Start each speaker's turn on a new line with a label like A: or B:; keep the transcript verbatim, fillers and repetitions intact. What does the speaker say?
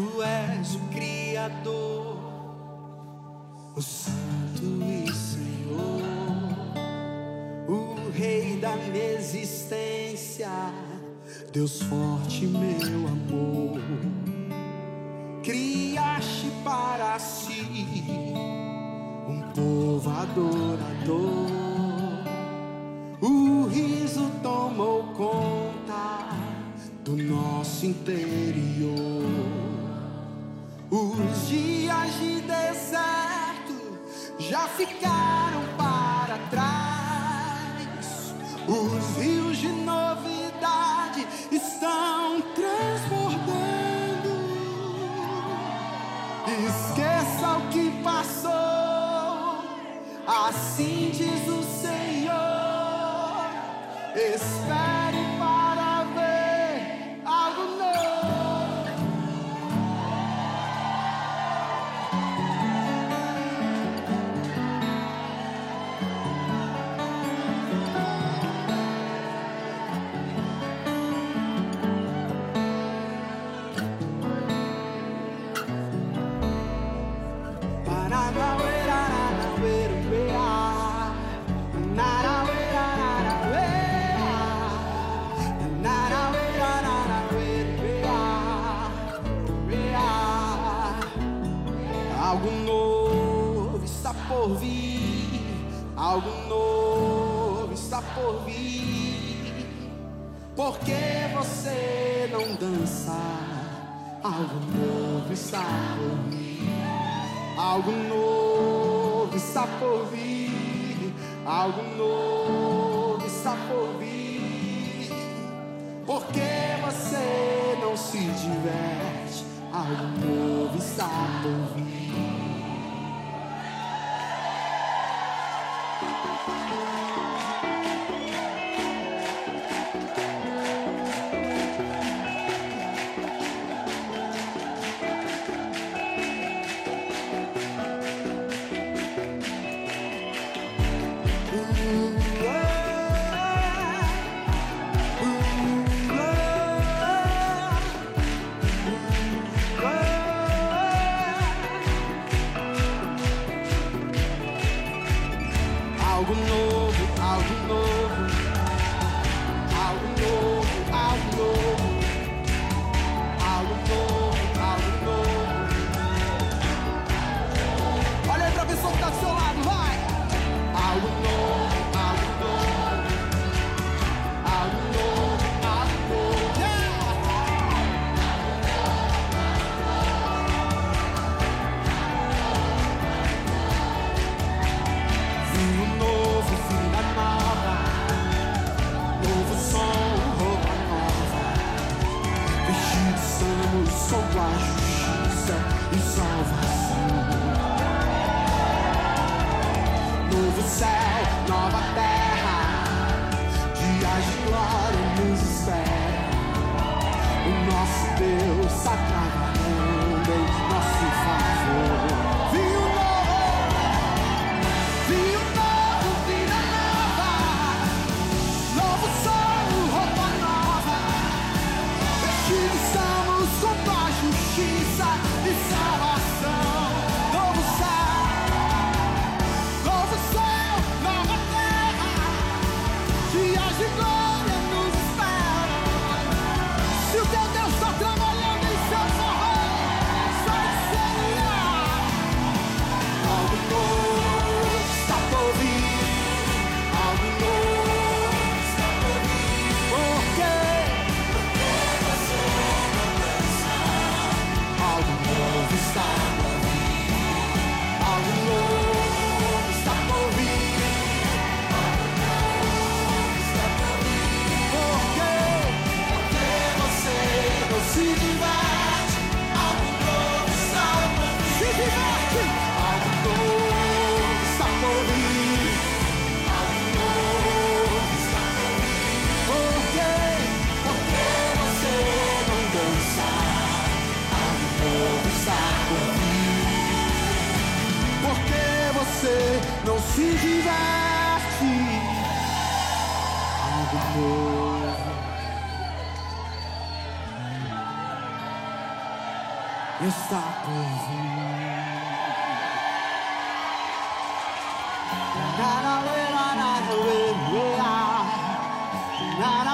A: Tu és o Criador, o Santo e Senhor, o Rei da minha existência, Deus forte, meu amor. Criaste para si um povo adorador. O riso tomou conta do nosso interior. Os dias de deserto já ficaram para trás. Os rios de novidade estão transbordando. Esqueça o que passou, assim diz o Senhor. Espere para ver algo novo. Algo novo está por vir, algo novo está por vir. Por que você não dança? Algo novo está por vir, algo novo está por vir, algo novo está por vir. Por que você não se diverte? Algo novo está por vir. Algo novo, algo novo, algo novo, algo novo, algo novo, algo novo. Olha aí pra pessoa que tá do seu lado, vai! Algo novo, algo novo, algo novo, algo novo. Yeah! Vinho novo, vida nova, novo som, roupa nova. Vestidos samos com tua justiça e salvação. Novo céu, nova terra, dias de glória nos espera. O nosso Deus está trabalhando em nosso favor. Vinho novo, vinho novo, vida nova, novo sol, roupa nova. Vestidos estamos com tua justiça e salvação. Novo céu, novo céu, nova terra, dias de glória nos esperam. Se o teu Deus está trabalhando em seu favor, sai semear. Algo novo está por vir, algo novo está por vir. Por quê? Porque você não dança. Algo novo está por vir, algo novo está por vir, algo novo está por vir. Por quê? Porque você não se diverte. Algo novo está por vir. Se diverte. Algo novo está por vir, algo novo está por vir. Por quê? Porque você não dança. Algo novo está por vir. Porque você não se diverte. Algo novo Está por vir. Na na na na na na na